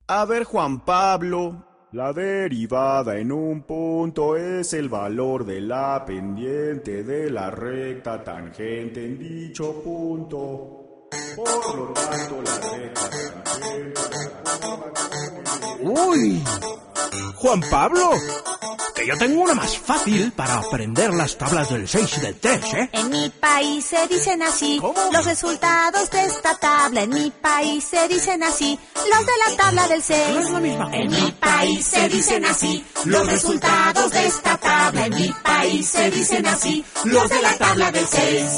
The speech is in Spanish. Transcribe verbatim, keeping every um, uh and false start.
A ver, Juan Pablo. La derivada en un punto es el valor de la pendiente de la recta tangente en dicho punto. Por lo tanto, la recta tangente... ¡Uy! ¡Juan Pablo! Que yo tengo una más fácil para aprender las tablas del seis y del tres, ¿eh? En mi país se dicen así. ¿Cómo? Los resultados de esta tabla. En mi país se dicen así. Los de la tabla del seis. No es la misma. En mi país se dicen así. Los resultados de esta tabla. En mi país se dicen así. Los de la tabla del seis.